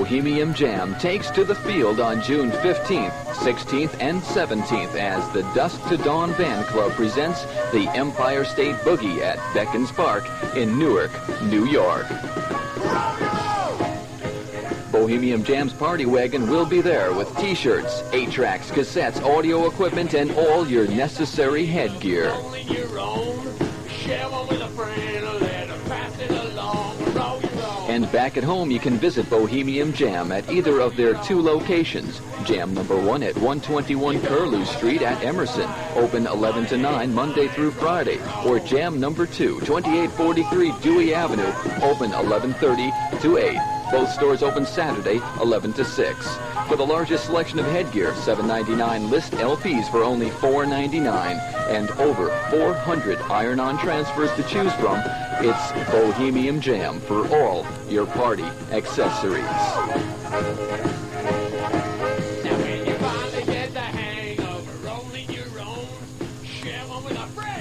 Bohemian Jam takes to the field on June 15th, 16th, and 17th as the Dusk to Dawn Band Club presents the Empire State Boogie at Beckens Park in Newark, New York. Bohemian Jam's party wagon will be there with T-shirts, 8-tracks, cassettes, audio equipment, and all your necessary headgear. And back at home, you can visit Bohemian Jam at either of their 2 locations. Jam number 1 at 121 Curlew Street at Emerson, open 11 to 9 Monday through Friday. Or Jam number 2, 2843 Dewey Avenue, open 11:30 to 8. Both stores open Saturday, 11 to 6. For the largest selection of headgear, $7.99 list LPs for only $4.99, and over 400 iron-on transfers to choose from, it's Bohemian Jam for all your party accessories. Now when you finally get the hang of rolling your own, share one with a friend.